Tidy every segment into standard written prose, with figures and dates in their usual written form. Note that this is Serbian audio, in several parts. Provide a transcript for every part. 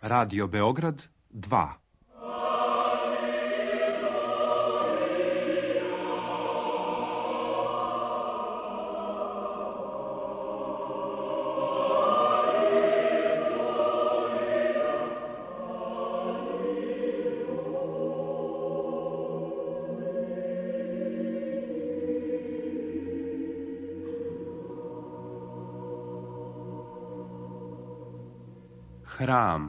Radio Beograd 2. Hram.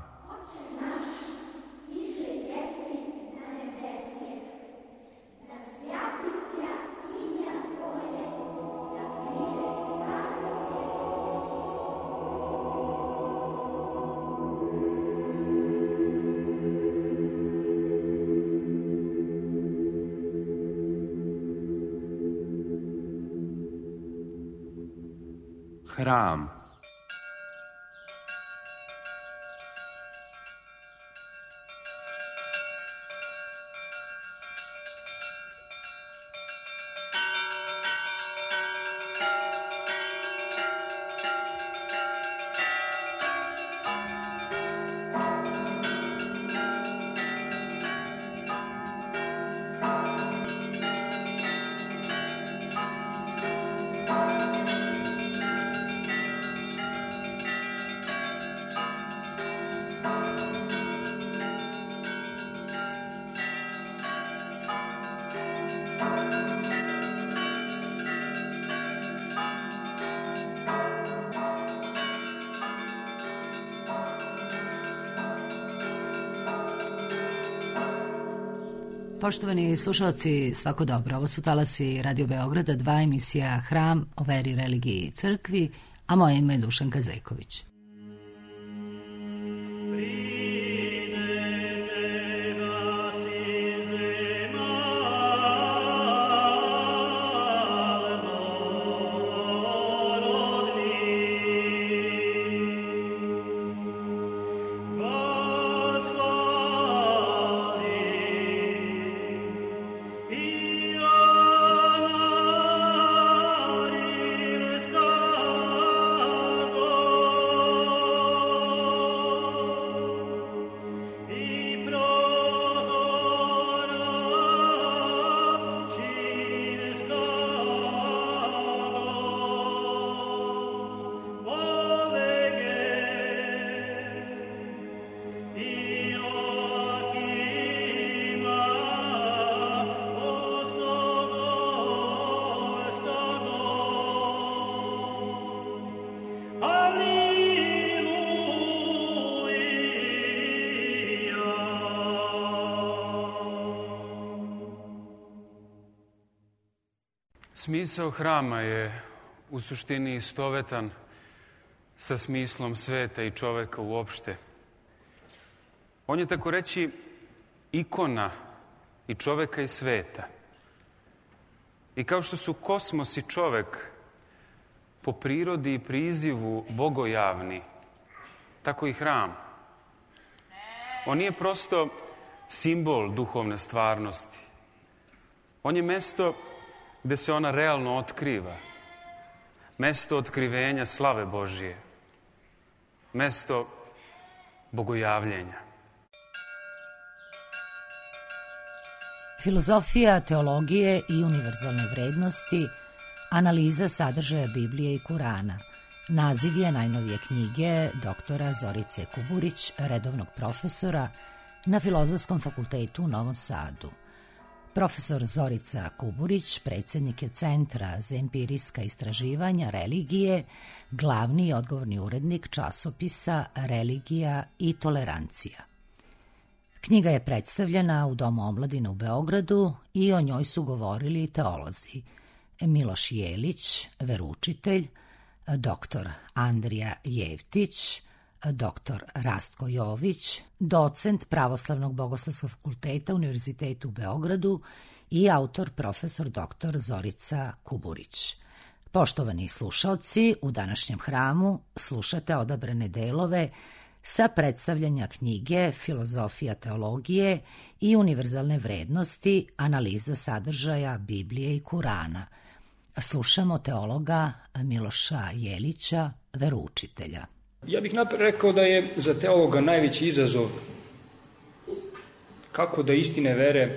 Hram. Poštovani slušalci, svako dobro. Ovo su talasi Radio Beograda 2, emisija Hram o veri, religiji i crkvi, a moje ime je Dušanka Zejković. Smisao hrama je u suštini istovetan sa smislom sveta i čoveka uopšte. On je, tako reći, ikona i čoveka i sveta. I kao što su kosmos i čovek po prirodi i prizivu bogojavni, tako i hram. On nije prosto simbol duhovne stvarnosti. On je mesto gde se ona realno otkriva. Mesto otkrivenja slave Božije. Mesto bogojavljenja. Filozofija, teologije i univerzalne vrednosti, analiza sadržaja Biblije i Kurana. Naziv je najnovije knjige doktora Zorice Kuburić, redovnog profesora na Filozofskom fakultetu u Novom Sadu. Profesor Zorica Kuburić, predsjednik je Centra za empirijska istraživanja religije, glavni i odgovorni urednik časopisa Religija i tolerancija. Knjiga je predstavljena u Domu omladine u Beogradu i o njoj su govorili teolozi Miloš Jelić, veroučitelj, dr. Andrija Jevtić, dr. Rastko Jović, docent Pravoslavnog bogoslovskog fakulteta Univerziteta u Beogradu i autor profesor dr. Zorica Kuburić. Poštovani slušalci, u današnjem hramu slušate odabrane delove sa predstavljanja knjige Filozofija teologije i univerzalne vrednosti, analiza sadržaja Biblije i Kurana. Slušamo teologa Miloša Jelića, veroučitelja. Ja bih rekao da je za teologa najveći izazov kako da istine vere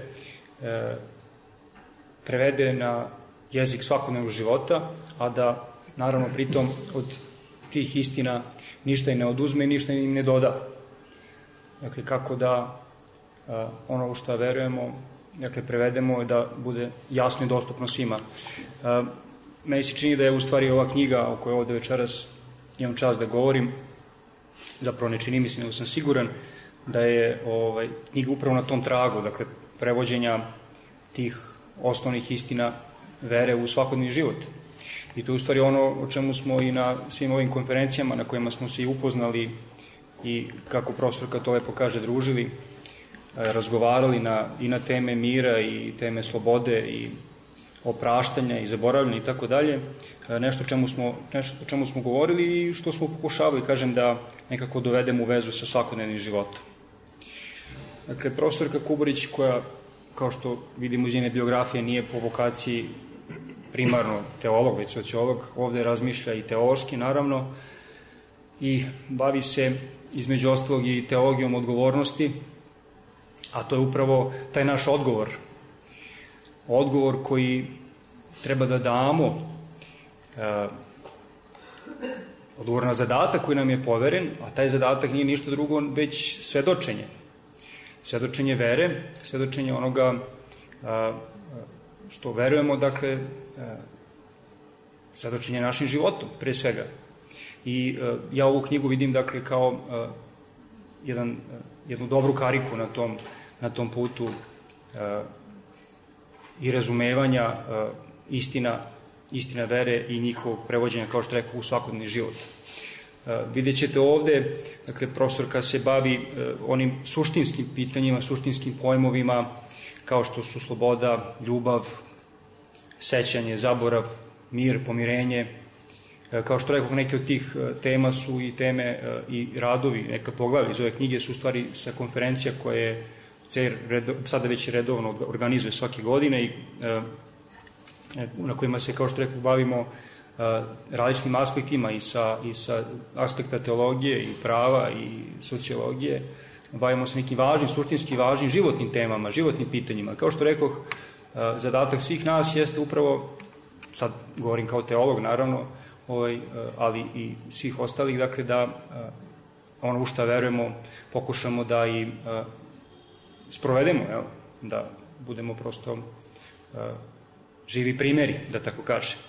prevede na jezik svakodnevnog života, a da naravno pritom od tih istina ništa i ne oduzme i ništa im ne doda. Dakle, kako da ono u što verujemo, dakle, prevedemo da bude jasno i dostupno svima. Meni se čini da je u stvari ova knjiga o kojoj ovde večeras imam čast da govorim, zapravo ne čini mi se, nego sam siguran da je knjiga upravo na tom tragu, dakle, prevođenja tih osnovnih istina vere u svakodnevni život. I to je u stvari ono o čemu smo i na svim ovim konferencijama na kojima smo se i upoznali i, kako profesorka to lepo kaže, družili, razgovarali i na teme mira i teme slobode i opraštanja i zaboravljanja i tako dalje, nešto o čemu smo govorili i što smo pokušavali, kažem, da nekako dovedemo u vezu sa svakodnevnim životom. Dakle, profesorka Kuburić, koja, kao što vidimo iz njene biografije, nije po vokaciji primarno teolog, već sociolog, ovde razmišlja i teološki, naravno, i bavi se, između ostalog, i teologijom odgovornosti, a to je upravo taj naš odgovor koji treba da damo, odgovor na zadatak koji nam je poveren, a taj zadatak nije ništa drugo već svedočenje. Svedočenje vere, svedočenje onoga što verujemo, dakle, svedočenje našim životom, pre svega. I ja ovu knjigu vidim, dakle, kao jednu dobru kariku na tom putu i razumevanja istina vere i njihovog prevođenja, kao što rekao, u svakodnevni život. Vidjet ćete ovde, dakle, profesorka se bavi onim suštinskim pitanjima, suštinskim pojmovima, kao što su sloboda, ljubav, sećanje, zaborav, mir, pomirenje. Kao što rekao, neke od tih tema su i teme i radovi, neka poglavlja iz ove knjige su u stvari sa konferencija koje sada već redovno organizuje svake godine i na kojima se, kao što rekao, bavimo različitim aspektima i sa aspekta teologije i prava i sociologije. Bavimo se nekim važnim, suštinski važnim životnim temama, životnim pitanjima. Kao što rekoh, zadatak svih nas jeste upravo, sad govorim kao teolog naravno, ali i svih ostalih, dakle, da ono u šta verujemo pokušamo da i sprovedemo, da budemo prosto živi primjeri, da tako kažem.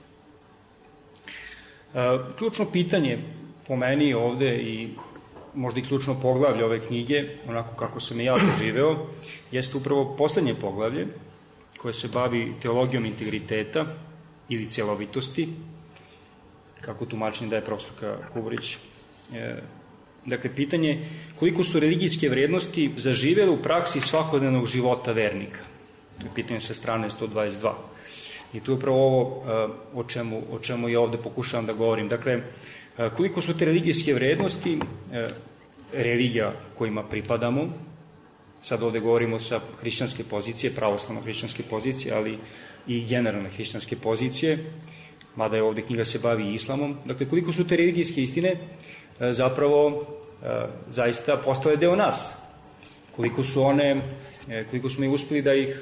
Ključno pitanje po meni ovde i možda i ključno poglavlje ove knjige, onako kako sam i ja doživeo, jeste upravo poslednje poglavlje koje se bavi teologijom integriteta ili celovitosti, kako tumačenje daje profesorka Kuburić. Dakle, pitanje koliko su religijske vrednosti zaživele u praksi svakodnevnog života vernika. To je pitanje sa strane 122. I to je upravo ovo o čemu ja ovde pokušavam da govorim. Dakle, koliko su te religijske vrednosti, religija kojima pripadamo, sad ovde govorimo sa hrišćanske pozicije, pravoslavno hrišćanske pozicije, ali i generalne hrišćanske pozicije, mada je ovde knjiga se bavi islamom. Dakle, koliko su te religijske istine zapravo zaista postale deo nas, koliko smo i uspeli da ih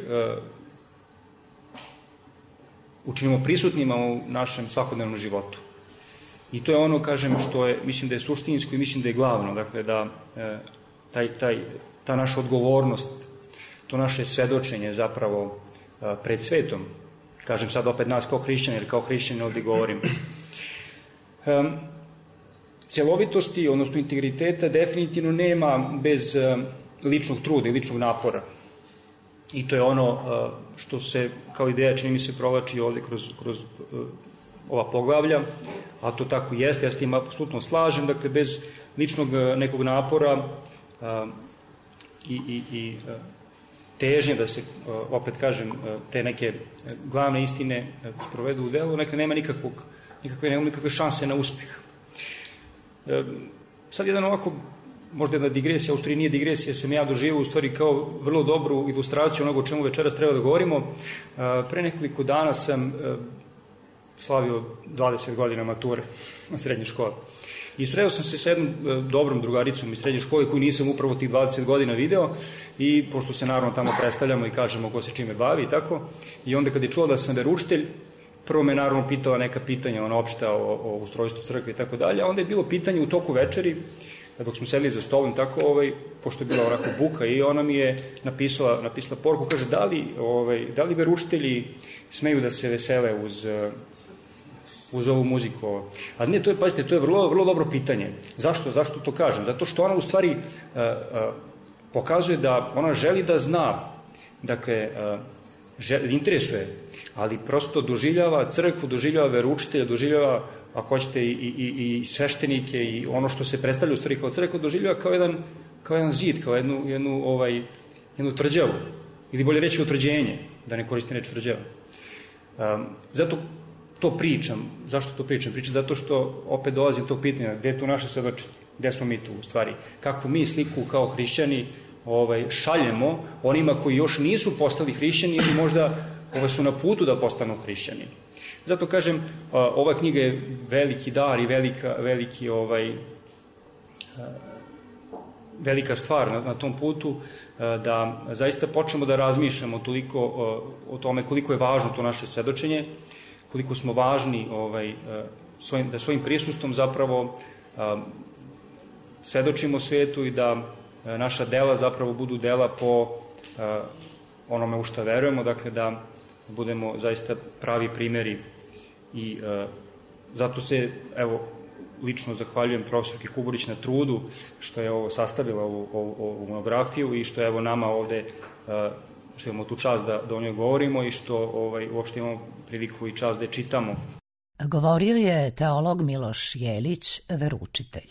učinimo prisutnima u našem svakodnevnom životu. I to je ono, kažem, što je, mislim da je suštinsko i mislim da je glavno, dakle, da ta naša odgovornost, to naše svedočenje zapravo pred svetom, kažem sad opet nas kao hrišćani, jer kao hrišćani ovdje govorim, celovitosti, odnosno integriteta, definitivno nema bez ličnog truda i ličnog napora. I to je ono što se kao ideja, čini mi se, provlači ovde kroz ova poglavlja, a to tako jeste, ja s tim apsolutno slažem, dakle, bez ličnog nekog napora i težnje da se, opet kažem, te neke glavne istine sprovedu u delu, dakle, nema nikakve šanse na uspeh. Sad jedan ovako, možda jedna digresija, u stvari nije digresija, sam ja doživio u stvari kao vrlo dobru ilustraciju onoga o čemu večeras treba da govorimo. Pre nekoliko dana sam slavio 20 godina mature u srednje škole. I sreo sam se sa jednom dobrom drugaricom iz srednje škole koju nisam upravo tih 20 godina video i pošto se naravno tamo predstavljamo i kažemo ko se čime bavi i tako, i onda kad je čuo da sam veroučitelj, prvo me naravno pitala neka pitanja, ona opšta o ustrojstvu crkve i tako dalje, a onda je bilo pitanje u toku večeri, dok smo sedeli za stolom, tako, pošto je bila onako buka, i ona mi je napisala poruku, kaže, da li veroučitelji smeju da se vesele uz ovu muziku? A ne, pazite, to je vrlo, vrlo dobro pitanje. Zašto to kažem? Zato što ona u stvari pokazuje da ona želi da zna, dakle, interesuje, ali prosto doživljava crkvu, doživljava veroučitelja, doživljava, ako hoćete, i sveštenike i ono što se predstavlja u stvari kao crkva, doživljava kao jedan zid, kao jednu tvrđavu, ili bolje reći utvrđenje, da ne koristim reč tvrđava. Zato to pričam. Zašto to pričam? Pričam zato što opet dolazim do tog pitanja, gde je tu naše svedočenje, gde smo mi tu u stvari, kakvu mi sliku kao hrišćani šaljemo onima koji još nisu postali hrišćani ili možda su na putu da postanu hrišćani. Zato kažem, ova knjiga je veliki dar i velika stvar na tom putu, da zaista počnemo da razmišljamo toliko o tome koliko je važno to naše svedočenje, koliko smo važni da svojim prisustvom zapravo svedočimo svetu i da naša dela zapravo budu dela po onome u šta verujemo, dakle da budemo zaista pravi primeri. I zato se, evo, lično zahvaljujem profesorki Kuburić na trudu što je ovo sastavila, ovu monografiju, i što je evo nama ovde, što imamo tu čast da o njoj govorimo i što uopšte imamo priliku i čast da je čitamo. Govorio je teolog Miloš Jelić, veroučitelj.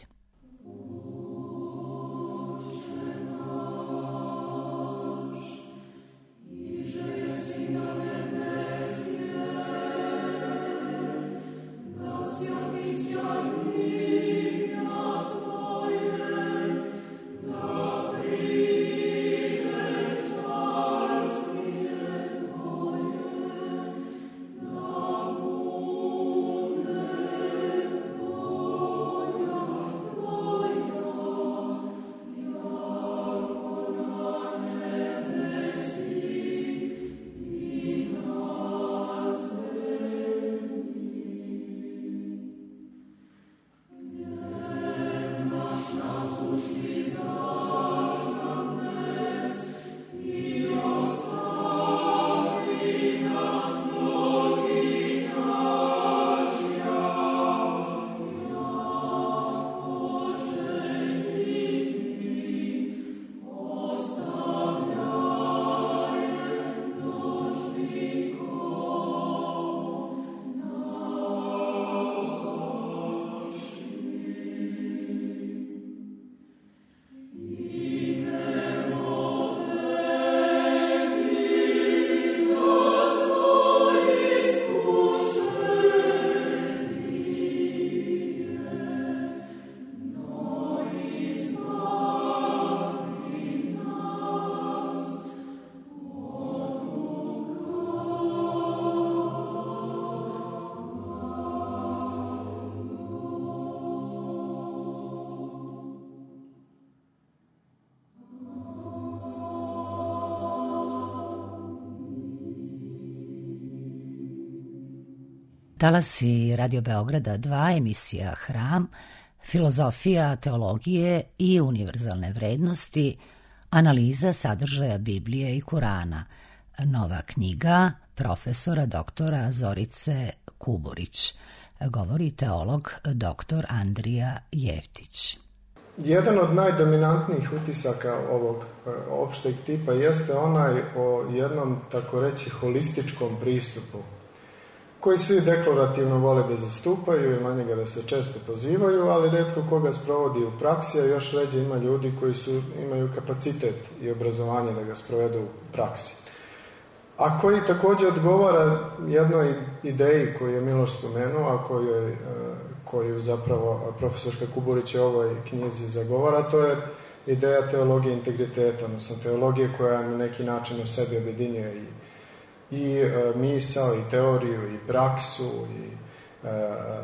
Talasi Radio Beograda 2, emisija Hram, filozofija, teologije i univerzalne vrednosti, analiza sadržaja Biblije i Kurana, nova knjiga profesora doktora Zorice Kuburić. Govori teolog dr. Andrija Jevtić. Jedan od najdominantnijih utisaka ovog opšteg tipa jeste onaj o jednom, tako reći, holističkom pristupu, koji svi deklarativno vole da zastupaju i na njega da se često pozivaju, ali retko koga sprovodi u praksi, a još ređe ima ljudi koji imaju kapacitet i obrazovanje da ga sprovedu u praksi. A koji također odgovara jednoj ideji koju je Miloš spomenuo, a koju zapravo profesorka Kuburić u ovoj knjizi zagovara, to je ideja teologije integriteta, odnosno teologije koja na neki način u sebi objedinjuje i misao, i teoriju, i praksu,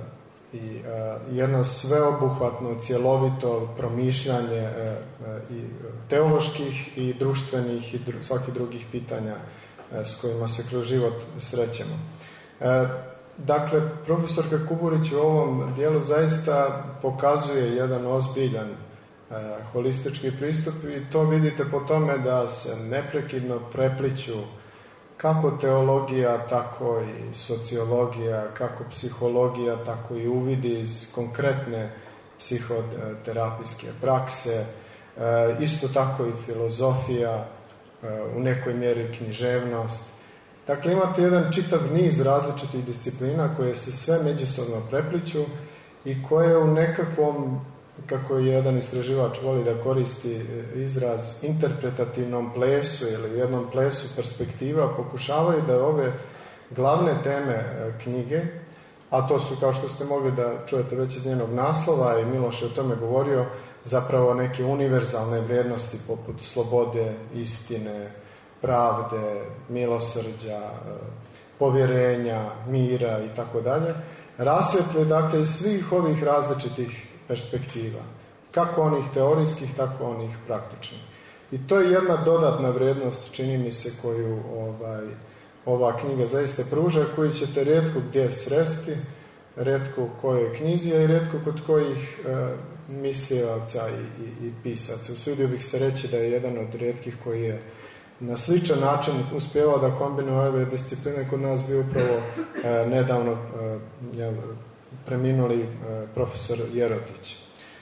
i jedno sveobuhvatno, cjelovito promišljanje i teoloških i društvenih i svakih drugih pitanja s kojima se kroz život srećemo. Dakle, profesorka Kuburić u ovom dijelu zaista pokazuje jedan ozbiljan holistički pristup i to vidite po tome da se neprekidno prepliću kako teologija, tako i sociologija, kako psihologija, tako i uvidi iz konkretne psihoterapijske prakse, isto tako i filozofija, u nekoj mjeri književnost. Dakle, imate jedan čitav niz različitih disciplina koje se sve međusobno prepliću i koje u nekakvom, kako je jedan istraživač voli da koristi izraz, interpretativnom plesu ili u jednom plesu perspektiva pokušavaju da ove glavne teme knjige, a to su, kao što ste mogli da čujete već iz njenog naslova i Miloš je o tome govorio, zapravo neke univerzalne vrijednosti poput slobode, istine, pravde, milosrđa, povjerenja, mira i tako dalje, rasvijetle dakle iz svih ovih različitih perspektiva, kako onih teorijskih, tako onih praktičnih. I to je jedna dodatna vrijednost, čini mi se, koju ova knjiga zaista pruža, koju ćete rijetko gdje sresti, rijetko u kojoj knjizi, a i rijetko kod kojih mislioca i pisaca. Usudio bih se reći da je jedan od rijetkih koji je na sličan način uspjevao da kombinuje ove discipline. Kod nas bio upravo nedavno preminuli profesor Jerotić.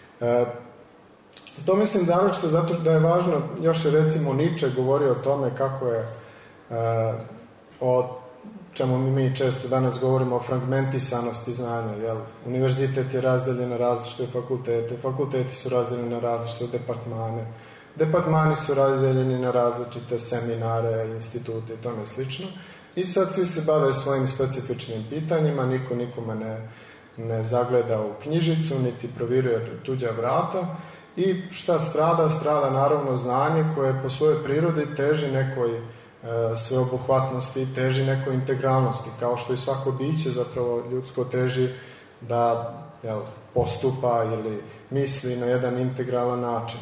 To mislim naročito zato da je važno, još je recimo Nietzsche govorio o tome kako je o čemu mi često danas govorimo o fragmentisanosti znanja. Jel? Univerzitet je razdeljen na različite fakultete, fakulteti su razdeljeni na različite departmane, departmani su razdeljeni na različite seminare, institute i tome slično. I sad svi se bave svojim specifičnim pitanjima, niko nikome ne zagleda u knjižicu, niti proviruje tuđa vrata. I šta strada? Strada naravno znanje koje po svojoj prirodi teži nekoj sveobuhvatnosti, teži nekoj integralnosti, kao što i svako biće zapravo ljudsko teži da postupa ili misli na jedan integralan način.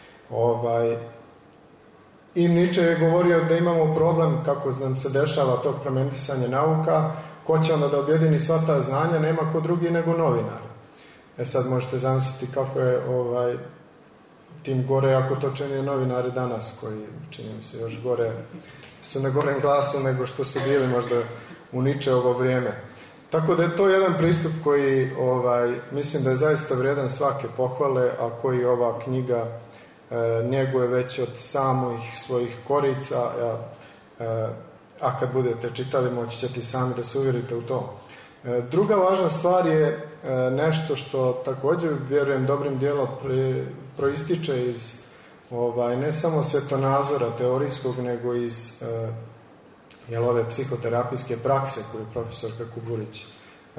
I Nietzsche je govorio da imamo problem kako nam se dešava tog fragmentisanja nauka, ko će onda da objedini sva ta znanja, nema ko drugi nego novinar. Sad možete zamisliti kako je tim gore ako to čine novinari danas, koji čini mi se još gore, su na gorem glasu nego što su bili možda u Nietzscheovo vrijeme. Tako da je to jedan pristup koji mislim da je zaista vrijedan svake pohvale, a koji ova knjiga njeguje već od samih svojih korica, a kad budete čitali moći ćete sami da se uvjerite u to. Druga važna stvar je nešto što također, vjerujem, dobrim dijelom proističe iz ne samo svjetonazora teorijskog, nego iz ove psihoterapijske prakse koju profesorka Kuburić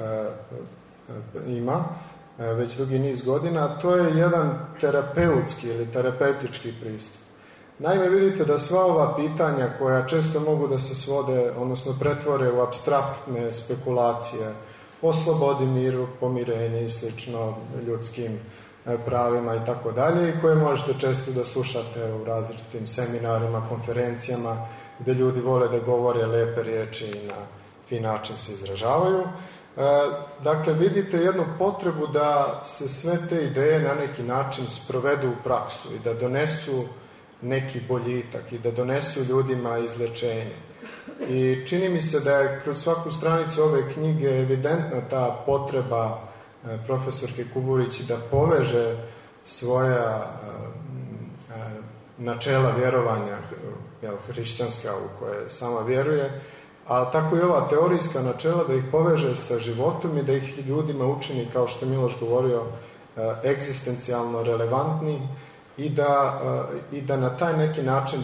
ima već dugi niz godina. To je jedan terapeutski ili terapeutički pristup. Naime, vidite da sva ova pitanja koja često mogu da se svode, odnosno pretvore u apstraktne spekulacije o slobodi, miru, pomirenju i slično, ljudskim pravima i tako dalje, i koje možete često da slušate u različitim seminarima, konferencijama, gdje ljudi vole da govore lepe riječi i na fin način se izražavaju. Dakle, vidite jednu potrebu da se sve te ideje na neki način sprovedu u praksu i da donesu neki boljitak i da donesu ljudima izlečenje. I čini mi se da je kroz svaku stranicu ove knjige evidentna ta potreba profesorke Kuburić da poveže svoja načela vjerovanja hrišćanska u koje sama vjeruje, a tako i ova teorijska načela da ih poveže sa životom i da ih ljudima učini, kao što je Miloš govorio, egzistencijalno relevantni i da na taj neki način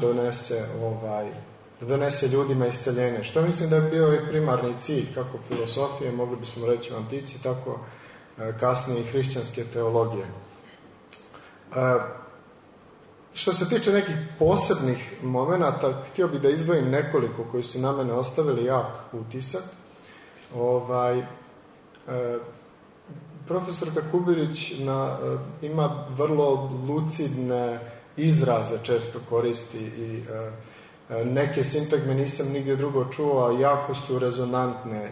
donese ljudima isceljenje. Što mislim da je bio i primarni cilj kako filosofije, mogli bismo reći u antici, tako kasnije i hrišćanske teologije. Što se tiče nekih posebnih momenata, htio bih da izdvojim nekoliko koji su na mene ostavili jak utisak. profesorka Kubirić ima vrlo lucidne izraze, često koristi i neke sintagme nisam nigdje drugo čuo, a jako su rezonantne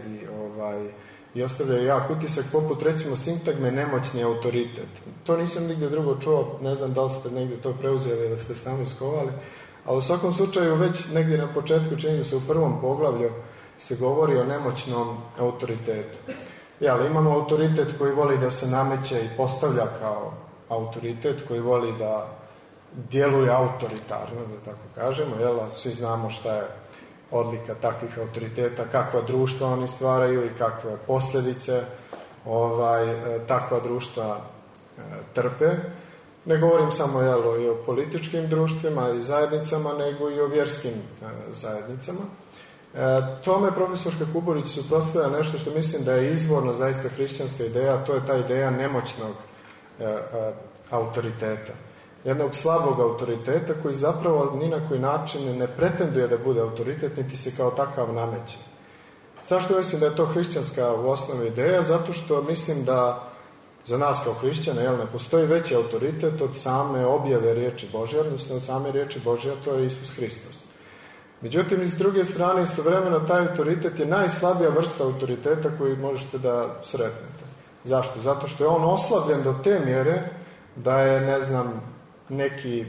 i ostavljaju jak utisak, poput recimo sintagme nemoćni autoritet. To nisam nigdje drugo čuo, ne znam da li ste negdje to preuzeli ili ste sami skovali, ali u svakom slučaju već negdje na početku, čini mi se u prvom poglavlju, se govori o nemoćnom autoritetu. Ali imamo autoritet koji voli da se nameće i postavlja kao autoritet, koji voli da djeluje autoritarno, da tako kažemo, svi znamo šta je odlika takvih autoriteta, kakva društva oni stvaraju i kakve posljedice takva društva trpe. Ne govorim samo i o političkim društvima i zajednicama, nego i o vjerskim zajednicama. Tome profesorka Kuburić suprotstavlja nešto što mislim da je izvorno zaista hrišćanska ideja, a to je ta ideja nemoćnog autoriteta. Jednog slabog autoriteta koji zapravo ni na koji način ne pretenduje da bude autoritet, niti se kao takav nameće. Zašto mislim da je to hrišćanska u osnovi ideja? Zato što mislim da za nas kao hrišćane ne postoji veći autoritet od same objave riječi Božje, odnosno od same riječi Božje, a to je Isus Hristos. Međutim, s druge strane, istovremeno taj autoritet je najslabija vrsta autoriteta koju možete da sretnete. Zašto? Zato što je on oslabljen do te mjere da je, neki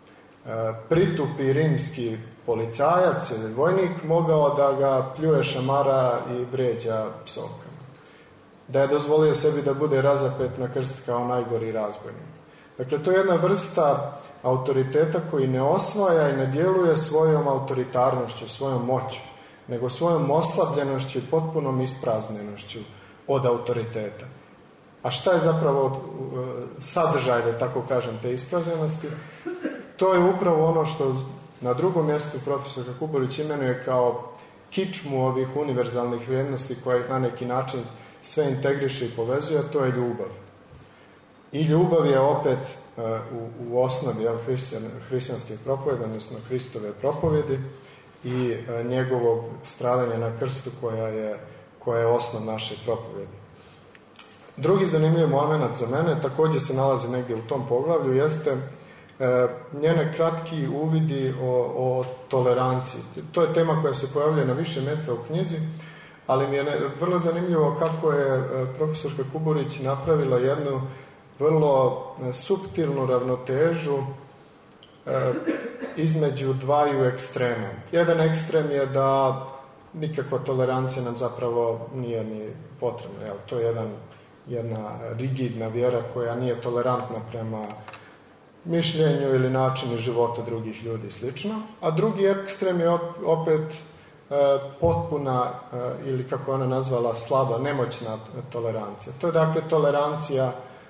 pritupi rimski policajac ili vojnik mogao da ga pljuje, šamara i vređa psovkama. Da je dozvolio sebi da bude razapet na krst kao najgori razbojnik. Dakle, to je jedna vrsta autoriteta koji ne osvaja i ne djeluje svojom autoritarnošću, svojom moću, nego svojom oslabljenošću i potpunom ispraznjenošću od autoriteta. A šta je zapravo sadržaj, da tako kažem, te ispraznjenosti? To je upravo ono što na drugom mjestu profesorka Kuburić imenuje kao kičmu ovih univerzalnih vrijednosti koje na neki način sve integriše i povezuje, a to je ljubav. I ljubav je opet u osnovi hrišćanske propovjede, odnosno Hristove propovjedi i njegovog stradanja na krstu koja je osnov naše propovjedi. Drugi zanimljiv moment za mene, također se nalazi negdje u tom poglavlju, jeste njene kratki uvidi o toleranciji. To je tema koja se pojavlja na više mjesta u knjizi, ali mi je vrlo zanimljivo kako je profesorka Kuburić napravila jednu vrlo suptilnu ravnotežu između dvaju ekstrema. Jedan ekstrem je da nikakva tolerancija nam zapravo nije ni potrebna. To je jedna rigidna vjera koja nije tolerantna prema mišljenju ili načinu života drugih ljudi i slično. A drugi ekstrem je opet potpuna, ili kako ona nazvala, slaba, nemoćna tolerancija. To je dakle tolerancija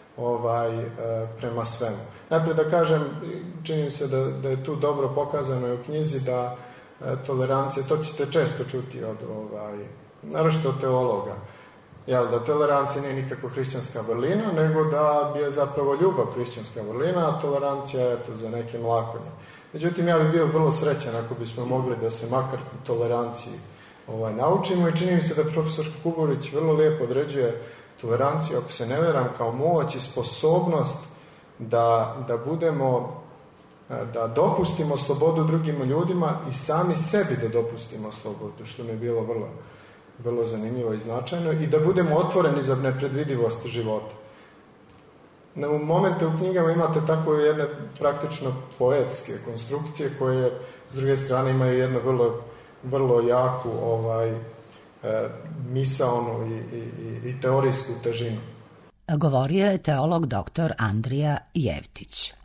prema svemu. Najprije da kažem, čini mi se da je tu dobro pokazano u knjizi da tolerancija, to ćete često čuti od naročito od teologa, da tolerancija nije nikako hrišćanska vrlina, nego da je zapravo ljubav hrišćanska vrlina, a tolerancija je za neke mlakonje. Međutim, ja bih bio vrlo srećan ako bismo mogli da se makar toleranciji naučimo i čini mi se da profesor Kuburić vrlo lijepo određuje toleranciju, ako se ne veram, kao moć i sposobnost da dopustimo slobodu drugim ljudima i sami sebi da dopustimo slobodu, što mi je bilo vrlo, vrlo zanimljivo i značajno, i da budemo otvoreni za nepredvidivost života. U momente u knjigama imate tako jedne praktično poetske konstrukcije koje s druge strane imaju jednu vrlo, vrlo jaku misaonu i teorijsku težinu. Govorio je teolog dr. Andrija Jevtić.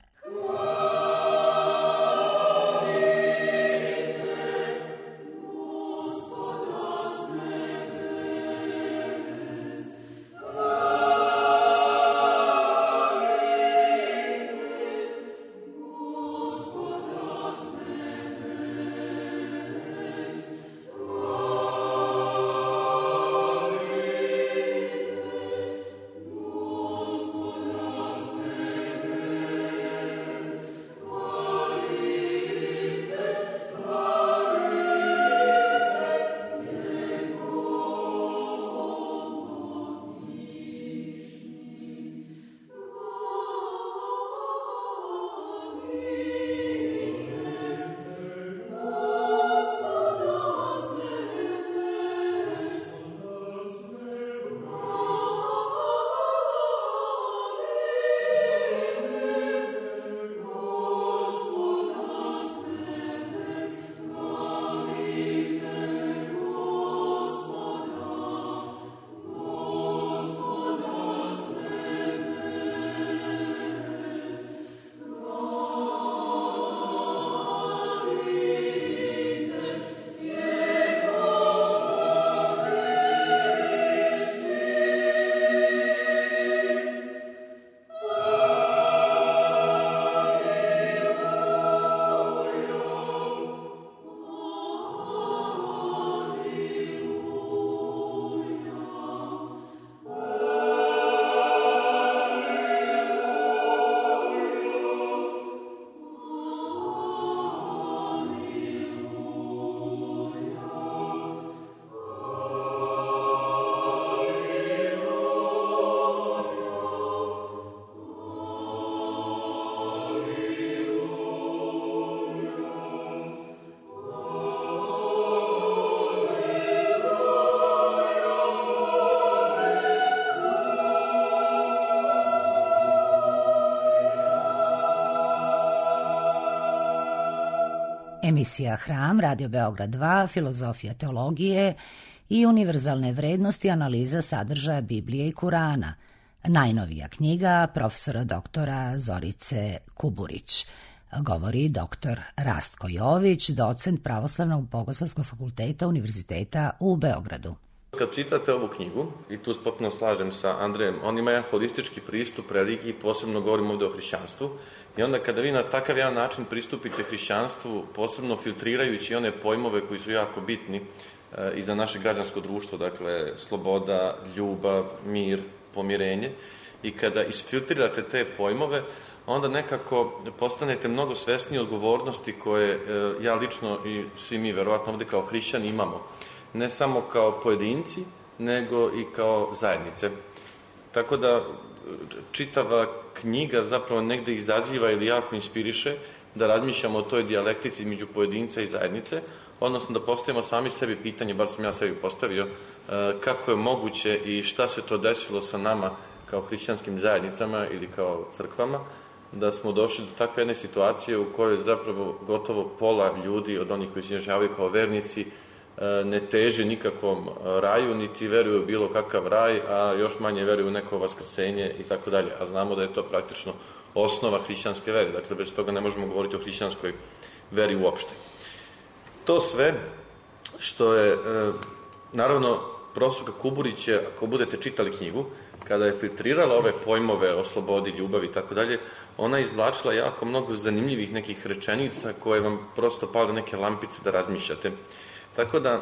Emisija Hram, Radio Beograd 2, filozofija teologije i univerzalne vrednosti, analiza sadržaja Biblije i Kurana. Najnovija knjiga profesora doktora Zorice Kuburić. Govori doktor Rastko Jović, docent Pravoslavnog bogoslovskog fakulteta Univerziteta u Beogradu. Kad čitate ovu knjigu, i tu potpuno slažem sa Andrejem, on ima jedan holistički pristup religiji, posebno govorim ovdje o hrišćanstvu, i onda kada vi na takav jedan način pristupite hrišćanstvu, posebno filtrirajući one pojmove koji su jako bitni i za naše građansko društvo, dakle sloboda, ljubav, mir, pomirenje, i kada isfiltrirate te pojmove, onda nekako postanete mnogo svesniji odgovornosti koje ja lično i svi mi verovatno ovdje kao hrišćani imamo. Ne samo kao pojedinci, nego i kao zajednice. Tako da čitava knjiga zapravo negde izaziva ili jako inspiriše da razmišljamo o toj dijalektici između pojedinca i zajednice, odnosno da postavimo sami sebi pitanje, bar sam ja sebi postavio, kako je moguće i šta se to desilo sa nama kao hrišćanskim zajednicama ili kao crkvama, da smo došli do takve jedne situacije u kojoj zapravo gotovo pola ljudi od onih koji se izjašnjavaju kao vernici ne teže nikakvom raju, niti veruju bilo kakav raj, a još manje veruju u neko vaskrsenje i tako dalje. A znamo da je to praktično osnova hrišćanske vere. Dakle, bez toga ne možemo govoriti o hrišćanskoj veri uopšte. To sve što je, naravno, profesorka Kuburić je, ako budete čitali knjigu, kada je filtrirala ove pojmove o slobodi, ljubavi i tako dalje, ona izvlačila jako mnogo zanimljivih nekih rečenica koje vam prosto pale neke lampice da razmišljate. Tako da,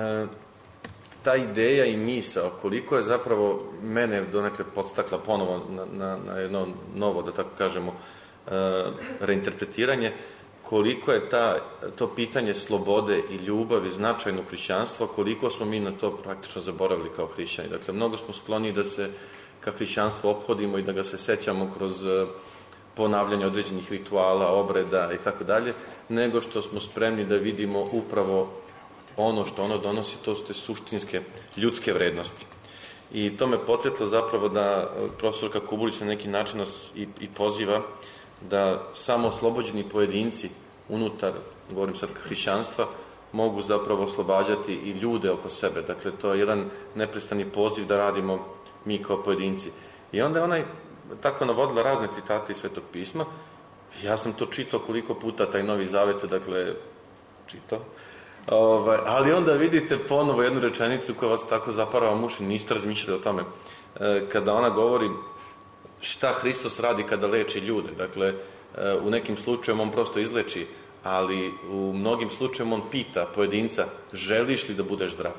ta ideja i misao, koliko je zapravo mene donekle podstakla ponovo na jedno novo, da tako kažemo, reinterpretiranje, koliko je to pitanje slobode i ljubavi značajno hrišćanstvo, koliko smo mi na to praktično zaboravili kao hrišćani. Dakle, mnogo smo skloni da se ka hrišćanstvu ophodimo i da ga se sećamo kroz ponavljanje određenih rituala, obreda i tako dalje, nego što smo spremni da vidimo upravo ono što ono donosi, to su te suštinske ljudske vrednosti. I to me podsjetilo zapravo da profesorka Kuburić na neki način nas i poziva da samo oslobođeni pojedinci unutar, govorim sad hrišćanstva, mogu zapravo oslobađati i ljude oko sebe. Dakle, to je jedan neprestani poziv da radimo mi kao pojedinci. I onda je ona tako navodila razne citate iz Svetog pisma. Ja sam to čitao koliko puta, taj Novi Zavet, dakle, čitao. Ali onda vidite ponovo jednu rečenicu koja vas tako zaparava muši, niste razmišljali o tome. Kada ona govori šta Hristos radi kada leči ljude. Dakle, u nekim slučajima on prosto izleči, ali u mnogim slučajima on pita pojedinca, želiš li da budeš zdrav?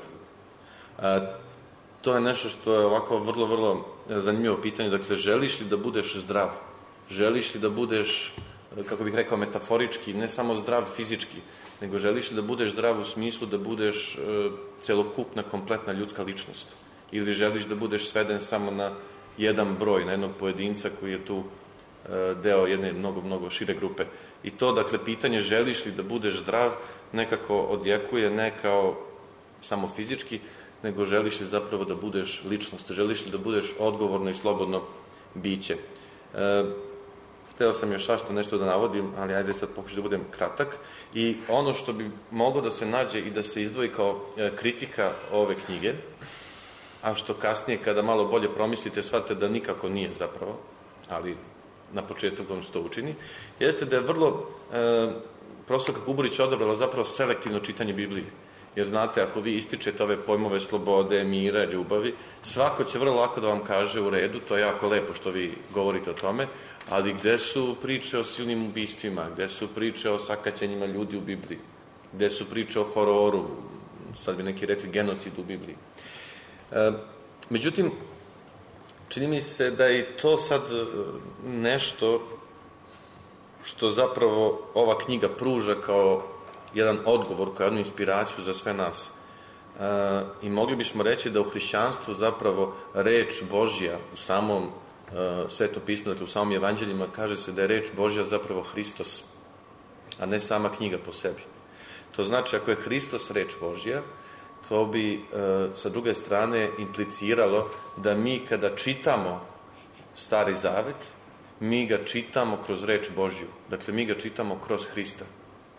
To je nešto što je ovako vrlo, vrlo zanimljivo pitanje. Dakle, želiš li da budeš zdrav? Želiš li da budeš, kako bih rekao metaforički, ne samo zdrav fizički, nego želiš li da budeš zdrav u smislu da budeš celokupna, kompletna ljudska ličnost? Ili želiš da budeš sveden samo na jedan broj, na jednog pojedinca koji je tu deo jedne mnogo, mnogo šire grupe? I to, dakle, pitanje želiš li da budeš zdrav nekako odjekuje ne kao samo fizički, nego želiš li zapravo da budeš ličnost, želiš li da budeš odgovorno i slobodno biće. Hteo sam još nešto da navodim, ali ajde sad pokušati da budem kratak. I ono što bi moglo da se nađe i da se izdvoji kao kritika ove knjige, a što kasnije kada malo bolje promislite shvatite da nikako nije zapravo, ali na početku vam se to učini, jeste da je vrlo profesorka Kuburić odabrala zapravo selektivno čitanje Biblije. Jer znate, ako vi ističete ove pojmove slobode, mira, ljubavi, svako će vrlo lako da vam kaže u redu, to je jako lepo što vi govorite o tome, ali gde su priče o silnim ubistvima, gde su priče o sakaćenjima ljudi u Bibliji, gde su priče o hororu, sad bi neki rekli genocid u Bibliji. Međutim, čini mi se da je to sad nešto što zapravo ova knjiga pruža kao jedan odgovor, kao jednu inspiraciju za sve nas. I mogli bismo reći da u hrišćanstvu zapravo reč Božja u samom Svetom pismu, dakle u samom evanđeljima, kaže se da je reč Božja zapravo Hristos, a ne sama knjiga po sebi. To znači, ako je Hristos reč Božja, to bi sa druge strane impliciralo da mi kada čitamo Stari Zavet, mi ga čitamo kroz reč Božju. Dakle, mi ga čitamo kroz Hrista.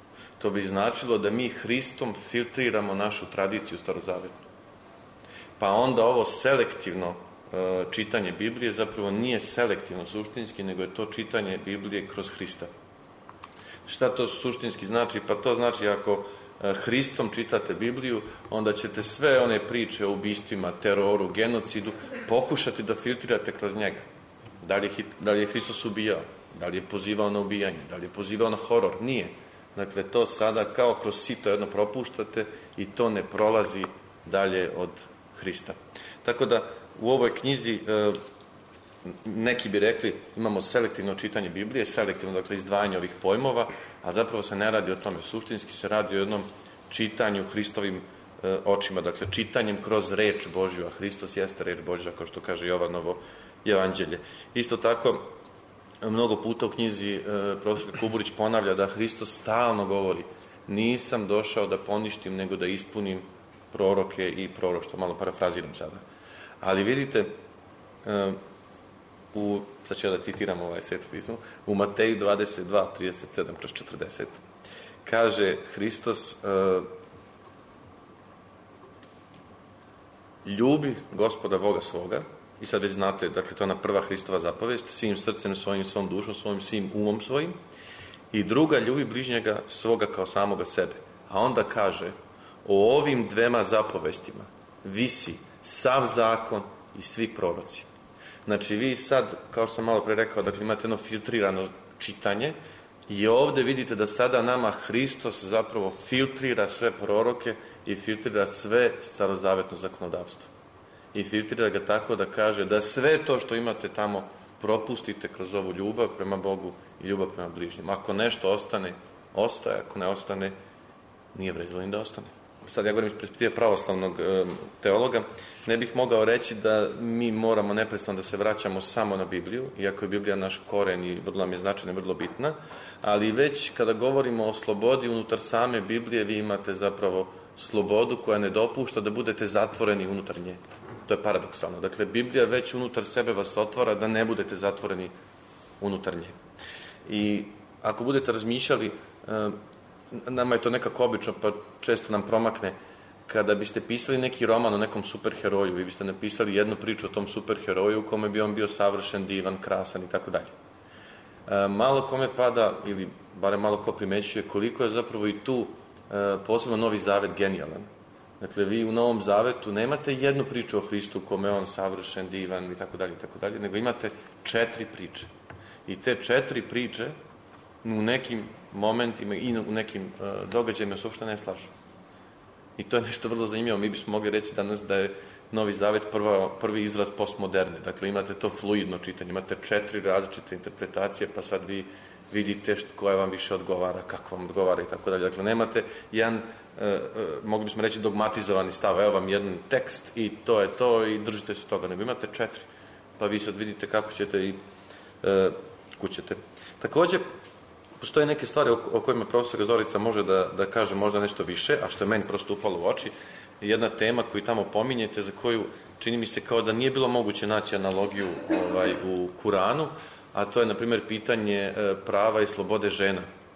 to bi značilo da mi Hristom filtriramo našu tradiciju starozavetnu. Pa onda ovo selektivno čitanje Biblije zapravo nije selektivno suštinski, nego je to čitanje Biblije kroz Hrista. Šta to suštinski znači? Pa to znači ako Hristom čitate Bibliju, onda ćete sve one priče o ubistvima, teroru, genocidu pokušati da filtrirate kroz njega. Da li je Hristos ubijao? Da li je pozivao na ubijanje? Da li je pozivao na horor? Nije. Dakle, to sada kao kroz sito jedno propuštate i to ne prolazi dalje od Hrista. Tako da u ovoj knjizi neki bi rekli imamo selektivno čitanje Biblije, selektivno, dakle, izdvajanje ovih pojmova, a zapravo se ne radi o tome. Suštinski se radi o jednom čitanju Hristovim očima, dakle, čitanjem kroz reč Božju, a Hristos jeste reč Božja, kao što kaže Jovanovo evanđelje. Isto tako, mnogo puta u knjizi profesor Kuburić ponavlja da Hristos stalno govori: nisam došao da poništim, nego da ispunim proroke i proroštvo. Malo parafraziram sada. Ali vidite, sad ću da citiram Sveto pismo, u Mateju 22, 37/40, kaže Hristos: ljubi Gospoda Boga svoga, i sad već znate, dakle, to je ona prva Hristova zapovest, svim srcem svojim, svom dušom svojim, svim umom svojim, i druga, ljubi bližnjega svoga kao samoga sebe. A onda kaže: o ovim dvema zapovestima visi sav zakon i svi proroci. Znači, vi sad, kao što sam malo pre rekao, dakle, imate jedno filtrirano čitanje i ovde vidite da sada nama Hristos zapravo filtrira sve proroke i filtrira sve starozavetno zakonodavstvo. I filtrira ga tako da kaže da sve to što imate tamo propustite kroz ovu ljubav prema Bogu i ljubav prema bližnjim. Ako nešto ostane, ostaje. Ako ne ostane, nije vredilo ni da ostane. Sad ja govorim iz perspektive pravoslavnog teologa, ne bih mogao reći da mi moramo neprestano da se vraćamo samo na Bibliju, iako je Biblija naš koren i vrlo nam je značajna, vrlo bitna, ali već kada govorimo o slobodi unutar same Biblije, vi imate zapravo slobodu koja ne dopušta da budete zatvoreni unutar nje. To je paradoksalno. Dakle, Biblija već unutar sebe vas otvara da ne budete zatvoreni unutar nje. I ako budete razmišljali, nama je to nekako obično, pa često nam promakne, kada biste pisali neki roman o nekom superheroju, vi biste napisali jednu priču o tom superheroju u kome bi on bio savršen, divan, krasan i tako dalje. Malo kome pada, ili barem malo ko primećuje, koliko je zapravo i tu posebno Novi Zavet genijalan. Dakle, vi u Novom Zavetu nemate jednu priču o Hristu u kome je on savršen, divan i tako dalje, nego imate 4 priče. I te 4 priče u nekim momentima i u nekim događajima se uopšte ne slažu. I to je nešto vrlo zanimljivo. Mi bismo mogli reći danas da je Novi Zavet prvi izraz postmoderne. Dakle, imate to fluidno čitanje, imate 4 različite interpretacije, pa sad vi vidite koja vam više odgovara, kako vam odgovara i tako dalje. Dakle, nemate jedan, mogli bismo reći, dogmatizovani stav, evo vam jedan tekst i to je to i držite se toga, nego imate 4, pa vi sad vidite kako ćete i kućete. Takođe, postoje neke stvari o kojima profesor Zorica može da kaže možda nešto više, a što je meni prosto upalo u oči. Jedna tema koju tamo pominjete, za koju čini mi se kao da nije bilo moguće naći analogiju u Kuranu, a to je, na primjer, pitanje prava i slobode žena.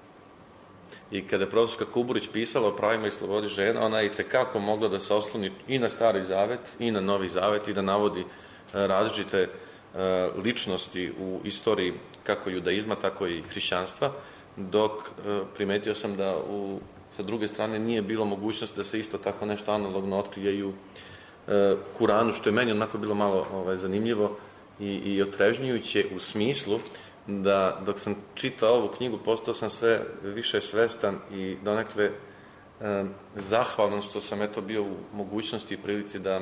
I kada je profesorka Kuburić pisala o pravima i slobodi žena, ona je itekako mogla da se osloni i na Stari Zavet i na Novi Zavet i da navodi različite ličnosti u istoriji kako judaizma, tako i hrišćanstva, dok primetio sam da sa druge strane nije bilo mogućnost da se isto tako nešto analogno otkrije i u Kuranu, što je meni onako bilo malo zanimljivo i otrežnjujuće u smislu da dok sam čitao ovu knjigu postao sam sve više svestan i donekle zahvalan što sam bio u mogućnosti i prilici da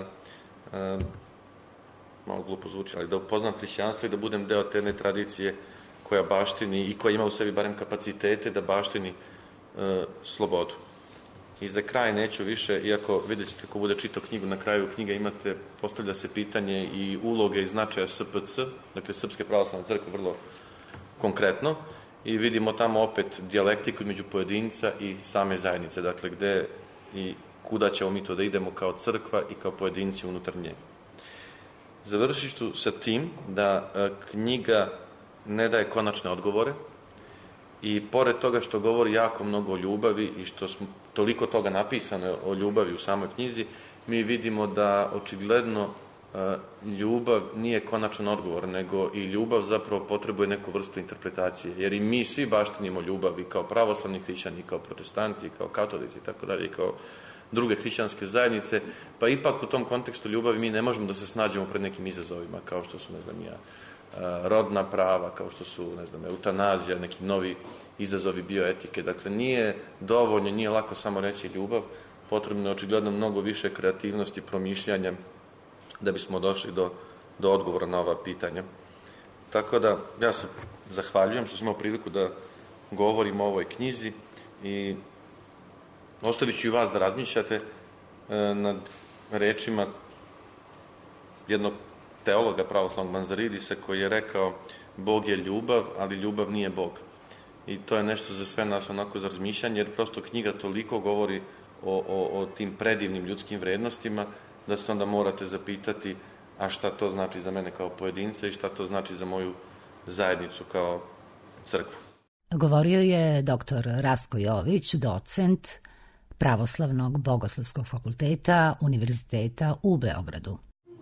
malo glupo zvuči, ali da upoznam hrišćanstvo i da budem deo te tradicije koja baštini i koja ima u sebi barem kapacitete da baštini slobodu. I za kraj neću više, iako vidjet ćete ko bude čitao knjigu, na kraju knjige imate, postavlja se pitanje i uloge i značaja SPC, dakle Srpske pravoslavne crkve, vrlo konkretno, i vidimo tamo opet dijalektiku između pojedinca i same zajednice, dakle gde i kuda ćemo mi to da idemo kao crkva i kao pojedinci unutar nje. Završit ću sa tim da knjiga ne daje konačne odgovore I pored toga što govori jako mnogo o ljubavi i što smo toliko toga napisano o ljubavi u samoj knjizi, mi vidimo da očigledno ljubav nije konačan odgovor, nego i ljubav zapravo potrebuje neku vrstu interpretacije. Jer i mi svi baštinimo ljubav i kao pravoslavni hrišćani, i kao protestanti, i kao katolici, i tako dalje, i kao druge hrišćanske zajednice, pa ipak u tom kontekstu ljubavi mi ne možemo da se snađemo pred nekim izazovima, kao što su, rodna prava, kao što su, eutanazija, neki novi izazovi bioetike. Dakle, nije dovoljno, nije lako samo reći ljubav, potrebno je očigledno mnogo više kreativnosti, promišljanja, da bismo došli do odgovora na ova pitanja. Tako da, ja se zahvaljujem što smo imali priliku da govorimo o ovoj knjizi i ostavit ću i vas da razmišljate nad rečima jednog teologa pravoslavnog Manzaridisa koji je rekao: Bog je ljubav, ali ljubav nije Bog. I to je nešto za sve nas onako za razmišljanje, jer prosto knjiga toliko govori o tim predivnim ljudskim vrednostima, da se onda morate zapitati a šta to znači za mene kao pojedinca i šta to znači za moju zajednicu kao crkvu. Govorio je dr. Rastko Jović, docent Pravoslavnog bogoslovskog fakulteta Univerziteta u Beogradu.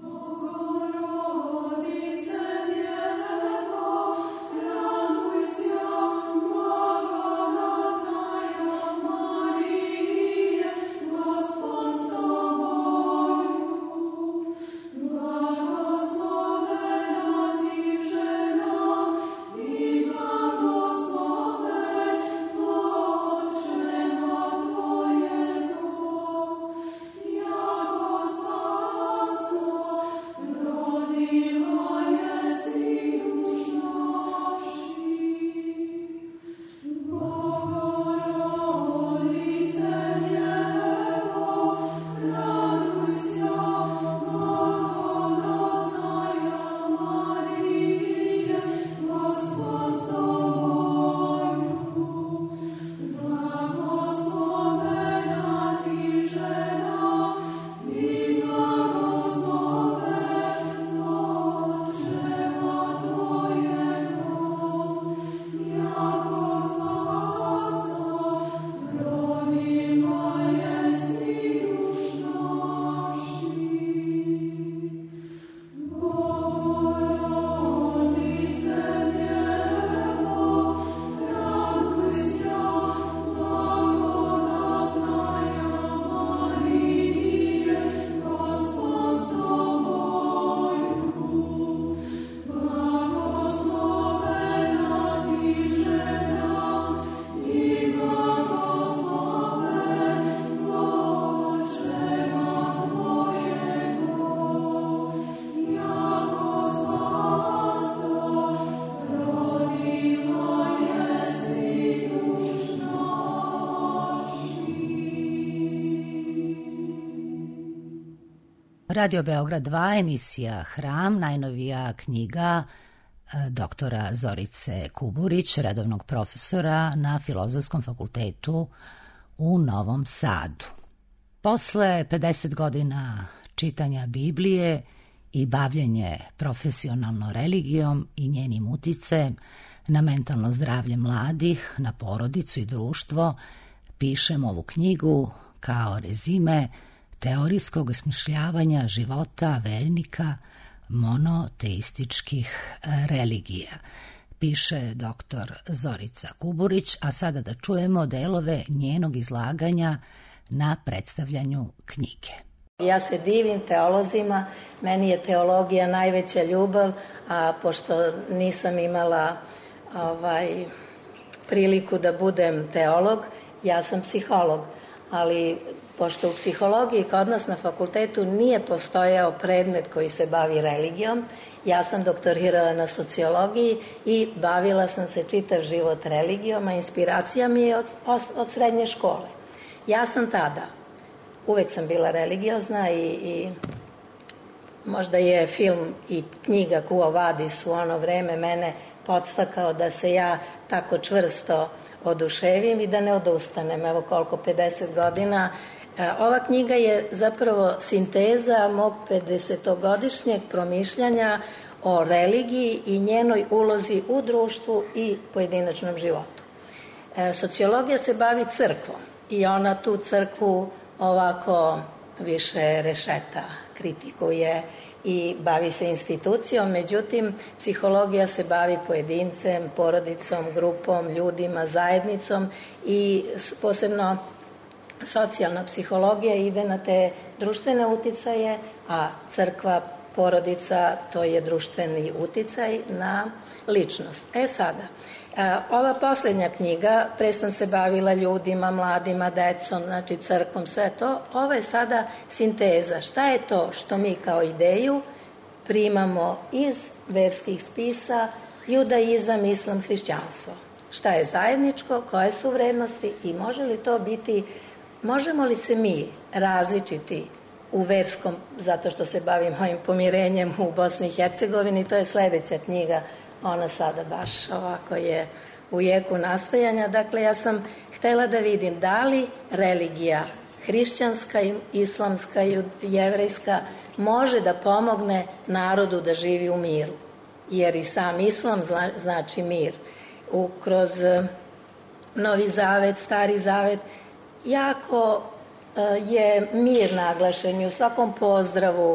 Radio Beograd 2, emisija Hram, najnovija knjiga doktora Zorice Kuburić, redovnog profesora na Filozofskom fakultetu u Novom Sadu. Posle 50 godina čitanja Biblije i bavljenje profesionalno religijom i njenim uticajem na mentalno zdravlje mladih, na porodicu i društvo, pišem ovu knjigu kao rezime teorijskog osmišljavanja života vernika monoteističkih religija, piše dr. Zorica Kuburić, a sada da čujemo delove njenog izlaganja na predstavljanju knjige. Ja se divim teolozima, meni je teologija najveća ljubav, a pošto nisam imala priliku da budem teolog, ja sam psiholog, ali pošto u psihologiji kod nas na fakultetu nije postojao predmet koji se bavi religijom, ja sam doktorirala na sociologiji i bavila sam se čitav život religijom, a inspiracija mi je od srednje škole. Ja sam tada, uvek sam bila religiozna i možda je film i knjiga Quo Vadis u ono vreme mene podstakao da se ja tako čvrsto oduševim i da ne odustanem. Evo koliko, 50 godina. Ova knjiga je zapravo sinteza mog 50-godišnjeg promišljanja o religiji i njenoj ulozi u društvu i pojedinačnom životu. Sociologija se bavi crkvom i ona tu crkvu ovako više rešeta, kritikuje i bavi se institucijom, međutim, psihologija se bavi pojedincem, porodicom, grupom, ljudima, zajednicom i posebno socijalna psihologija ide na te društvene uticaje, a crkva, porodica, to je društveni uticaj na ličnost. Sada, ova poslednja knjiga, pre sam se bavila ljudima, mladima, decom, znači crkvom, sve to, ovo je sada sinteza. Šta je to što mi kao ideju primamo iz verskih spisa, judaizam, islam, hrišćanstvo? Šta je zajedničko, koje su vrednosti i može li to biti, možemo li se mi različiti u verskom, zato što se bavim ovim pomirenjem u Bosni i Hercegovini, to je sledeća knjiga, ona sada baš ovako je u jeku nastajanja. Dakle, ja sam htela da vidim da li religija hrišćanska, islamska, jevrejska može da pomogne narodu da živi u miru. Jer i sam islam znači mir. Kroz Novi Zavet, Stari Zavet, jako je mir naglašen i u svakom pozdravu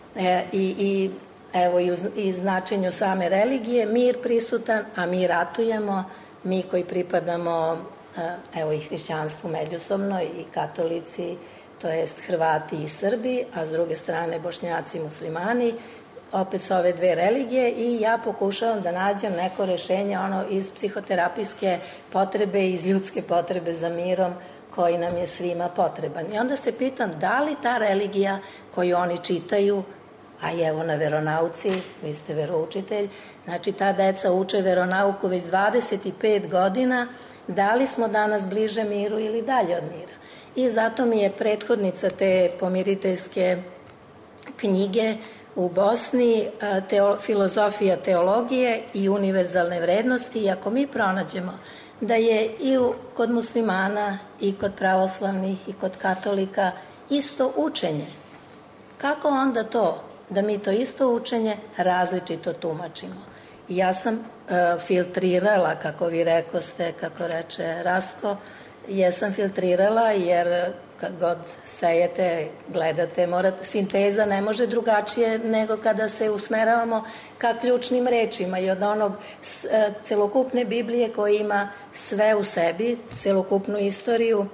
i evo i značenju same religije, mir prisutan, a mi ratujemo, mi koji pripadamo evo i hrišćanstvu međusobno i katolici, to jest Hrvati i Srbi, a s druge strane Bošnjaci i muslimani, opet sa ove dve religije i ja pokušavam da nađem neko rešenje iz psihoterapijske potrebe, iz ljudske potrebe za mirom koji nam je svima potreban. I onda se pitam da li ta religija koju oni čitaju, a i evo na veronauci, vi ste veroučitelj, znači ta deca uče veronauku već 25 godina, da li smo danas bliže miru ili dalje od mira. I zato mi je prethodnica te pomiriteljske knjige u Bosni, filozofija teologije i univerzalne vrednosti, i ako mi pronađemo da je i kod muslimana i kod pravoslavnih i kod katolika isto učenje, kako onda to da mi to isto učenje različito tumačimo? I ja sam filtrirala, kako vi rekoste, kako reče Rastko, jesam filtrirala jer kad god sejete, gledate, sinteza ne može drugačije nego kada se usmeravamo ka ključnim rečima i od onog celokupne Biblije koja ima sve u sebi, celokupnu istoriju.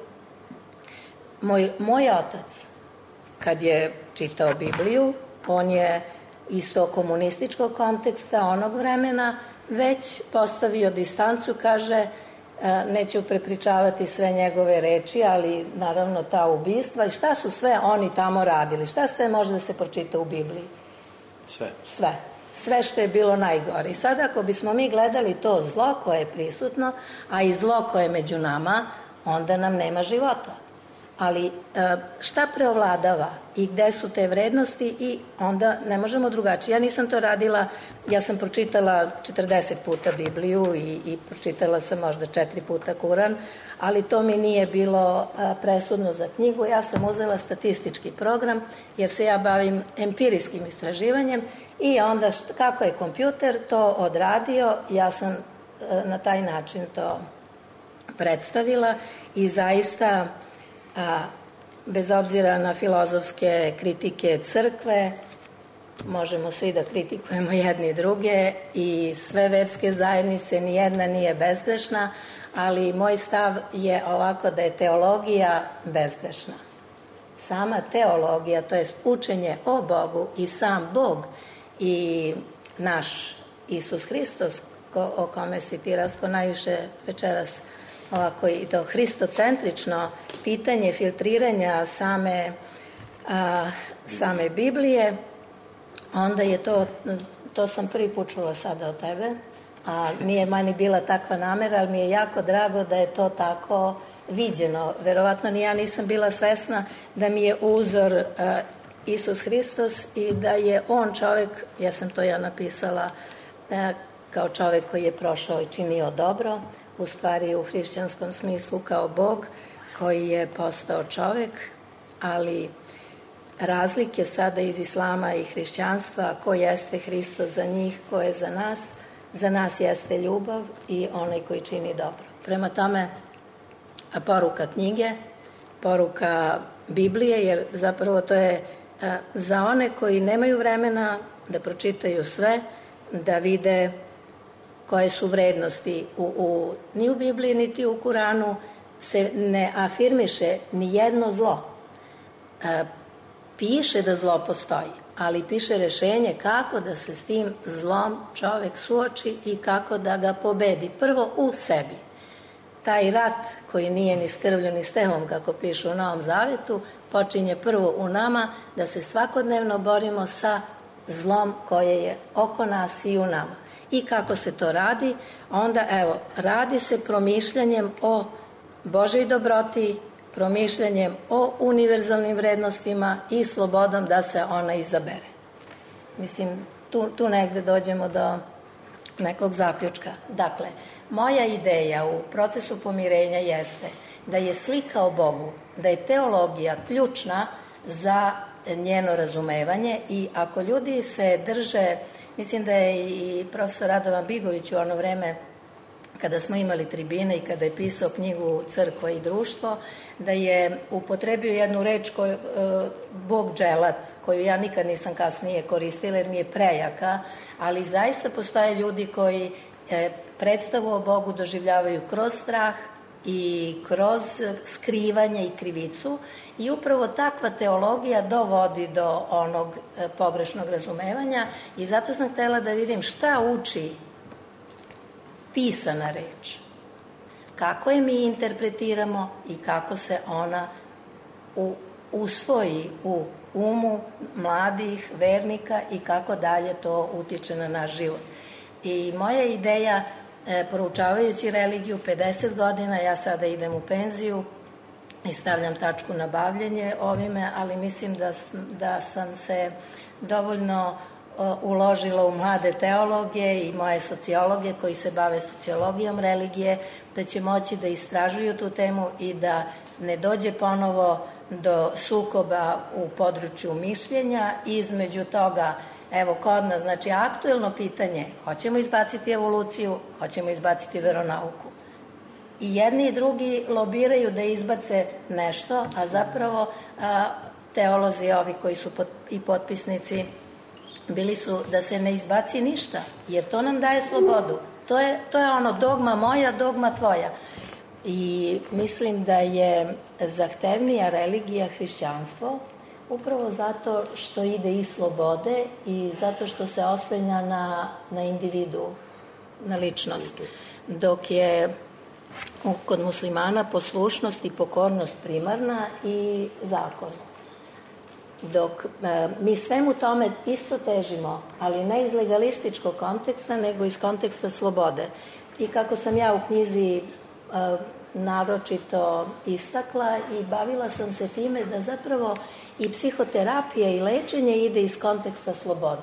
Moj otac, kad je čitao Bibliju, on je isto komunističkog konteksta onog vremena već postavio distancu, kaže, neću prepričavati sve njegove reči, ali naravno ta ubistva i šta su sve oni tamo radili, šta sve može da se pročita u Bibliji? Sve što je bilo najgore. I sada ako bismo mi gledali to zlo koje je prisutno, a i zlo koje je među nama, onda nam nema života. Ali šta preovladava i gde su te vrednosti i onda ne možemo drugačije. Ja nisam to radila, ja sam pročitala 40 puta Bibliju i pročitala sam možda 4 puta Kuran, ali to mi nije bilo presudno za knjigu. Ja sam uzela statistički program jer se ja bavim empirijskim istraživanjem i onda kako je kompjuter to odradio, ja sam na taj način to predstavila i zaista bez obzira na filozofske kritike crkve, možemo svi da kritikujemo jedni druge i sve verske zajednice, nijedna nije bezgrešna, ali moj stav je ovako da je teologija bezgrešna. Sama teologija, to je učenje o Bogu i sam Bog i naš Isus Hristos, o kome si ti, Rastko, najviše večeras ovako i to hristocentrično pitanje filtriranja same Biblije, onda je to sam prvi put čula sada od tebe, a nije mani bila takva namera, ali mi je jako drago da je to tako viđeno. Verovatno ni ja nisam bila svesna da mi je uzor Isus Hristos i da je on čovek, ja sam to napisala, kao čovek koji je prošao i činio dobro, u stvari u hrišćanskom smislu kao Bog koji je postao čovek, ali razlike sada iz islama i hrišćanstva, ko jeste Hristos za njih, ko je za nas jeste ljubav i onaj koji čini dobro. Prema tome, poruka knjige, poruka Biblije, jer zapravo to je za one koji nemaju vremena da pročitaju sve, da vide koje su vrednosti. Ni u Bibliji, niti u Kuranu se ne afirmiše ni jedno zlo. Piše da zlo postoji, ali piše rešenje kako da se s tim zlom čovek suoči i kako da ga pobedi. Prvo u sebi. Taj rat koji nije ni s krvlju ni s telom, kako piše u Novom Zavetu, počinje prvo u nama, da se svakodnevno borimo sa zlom koje je oko nas i u nama. I kako se to radi? Onda, radi se promišljanjem o Božoj dobroti, promišljanjem o univerzalnim vrednostima i slobodom da se ona izabere. Mislim, tu negde dođemo do nekog zaključka. Dakle, moja ideja u procesu pomirenja jeste da je slika o Bogu, da je teologija ključna za njeno razumevanje i ako ljudi se drže, mislim da je i profesor Radovan Bigović u ono vreme kada smo imali tribine i kada je pisao knjigu Crkva i društvo, da je upotrebio jednu reč Bog dželat, koju ja nikad nisam kasnije koristila jer mi je prejaka, ali zaista postoje ljudi koji predstavu o Bogu doživljavaju kroz strah i kroz skrivanje i krivicu i upravo takva teologija dovodi do onog pogrešnog razumevanja i zato sam htela da vidim šta uči pisana reč. Kako je mi interpretiramo i kako se ona usvoji u umu mladih vernika i kako dalje to utiče na naš život. I moja ideja, proučavajući religiju 50 godina, ja sada idem u penziju i stavljam tačku na bavljenje ovime, ali mislim da sam se dovoljno uložila u mlade teologe i moje sociologe koji se bave sociologijom religije, da će moći da istražuju tu temu i da ne dođe ponovo do sukoba u području mišljenja između toga. Evo, kod nas, znači, aktuelno pitanje, hoćemo izbaciti evoluciju, hoćemo izbaciti veronauku. I jedni i drugi lobiraju da izbace nešto, a zapravo teolozi ovi koji su i potpisnici bili su da se ne izbaci ništa, jer to nam daje slobodu. To je ono dogma moja, dogma tvoja. I mislim da je zahtevnija religija hrišćanstvo, upravo zato što ide i slobode i zato što se oslanja na individu, na ličnost. Dok je kod muslimana poslušnost i pokornost primarna i zakon. Dok mi svemu tome isto težimo, ali ne iz legalističkog konteksta, nego iz konteksta slobode. I kako sam ja u knjizi naročito istakla i bavila sam se time da zapravo i psihoterapija i lečenje ide iz konteksta slobode.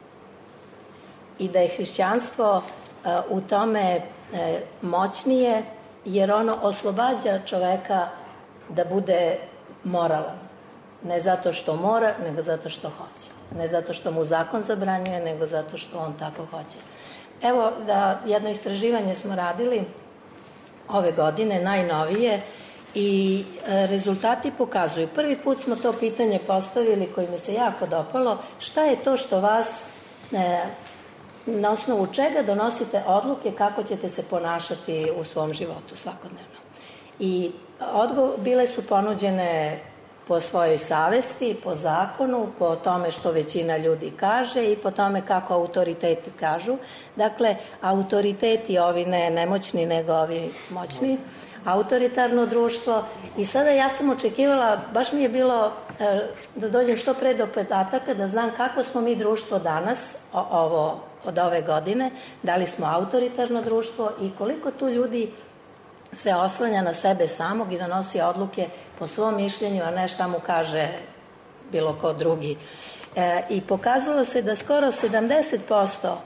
I da je hrišćanstvo u tome moćnije, jer ono oslobađa čoveka da bude moralan. Ne zato što mora, nego zato što hoće. Ne zato što mu zakon zabranjuje, nego zato što on tako hoće. Evo, jedno istraživanje smo radili ove godine, najnovije, i rezultati pokazuju. Prvi put smo to pitanje postavili, koji mi se jako dopalo, šta je to što vas, na osnovu čega donosite odluke kako ćete se ponašati u svom životu svakodnevno. I bile su ponuđene po svojoj savesti, po zakonu, po tome što većina ljudi kaže i po tome kako autoriteti kažu. Dakle, autoriteti ovi ne nemoćni, nego ovi moćni, autoritarno društvo. I sada ja sam očekivala, baš mi je bilo da dođem što pre do podataka, da znam kako smo mi društvo danas, od ove godine, da li smo autoritarno društvo i koliko tu ljudi se oslanja na sebe samog i donosi odluke po svom mišljenju, a ne šta mu kaže bilo ko drugi. I pokazalo se da skoro 70%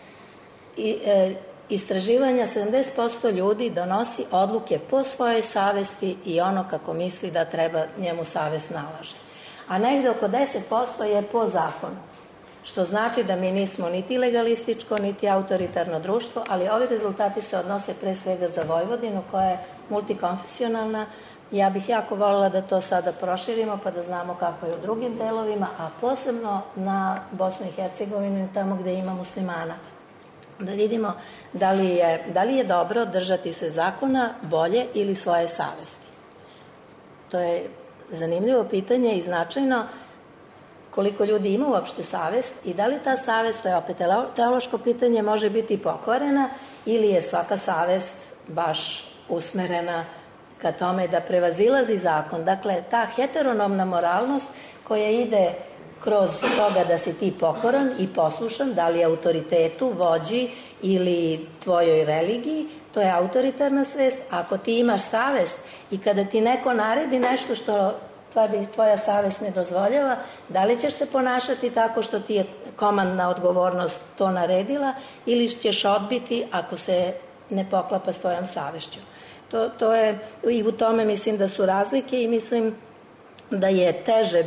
istraživanja, 70% ljudi donosi odluke po svojoj savesti i ono kako misli da treba njemu savest nalaže. A negde oko 10% je po zakonu. što znači da mi nismo niti legalističko, niti autoritarno društvo, ali ovi rezultati se odnose pre svega za Vojvodinu, koja je multikonfesionalna. Ja bih jako voljela da to sada proširimo, pa da znamo kako je u drugim delovima, a posebno na Bosnu i Hercegovinu, tamo gde ima muslimana. Da vidimo da li je dobro držati se zakona bolje ili svoje savesti. To je zanimljivo pitanje i značajno, koliko ljudi ima uopšte savest i da li ta savest, to je opet teološko pitanje, može biti pokvarena ili je svaka savest baš usmerena ka tome da prevazilazi zakon. Dakle, ta heteronomna moralnost koja ide kroz toga da si ti pokoran i poslušan, da li autoritetu, vođi ili tvojoj religiji, to je autoritarna svest. Ako ti imaš savest i kada ti neko naredi nešto što tvoja savest ne dozvoljava, da li ćeš se ponašati tako što ti je komandna odgovornost to naredila ili ćeš odbiti ako se ne poklapa s tvojom savešću. To je, i u tome mislim da su razlike i mislim da je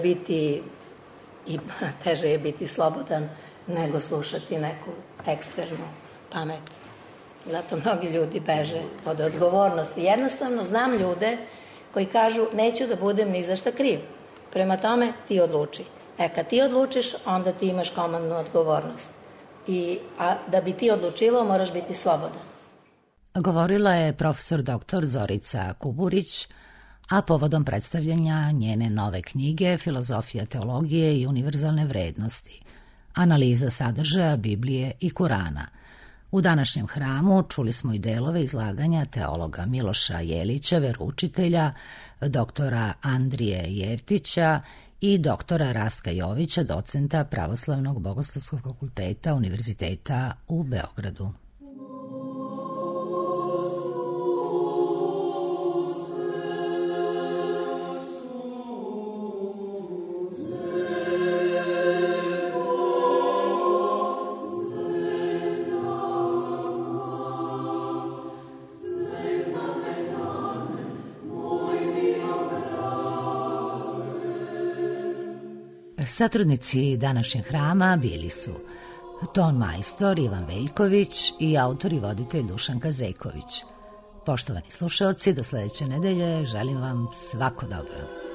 teže biti slobodan nego slušati neku eksternu pamet. Zato mnogi ljudi beže od odgovornosti. Jednostavno znam ljude koji kažu neću da budem ni za šta kriv. Prema tome ti odluči. Kad ti odlučiš, onda ti imaš komandnu odgovornost. A da bi ti odlučivao, moraš biti slobodan. Govorila je profesor dr. Zorica Kuburić, a povodom predstavljanja njene nove knjige Filozofija teologije i univerzalne vrednosti, analiza sadržaja Biblije i Kurana. U današnjem hramu čuli smo i delove izlaganja teologa Miloša Jelića, veroučitelja, doktora Andrije Jevtića i doktora Rastka Jovića, docenta Pravoslavnog bogoslovskog fakulteta Univerziteta u Beogradu. Satrudnici današnjeg hrama bili su ton majstor Ivan Veljković i autor i voditelj Dušanka Zejković. Poštovani slušaoci, do sledeće nedelje želim vam svako dobro.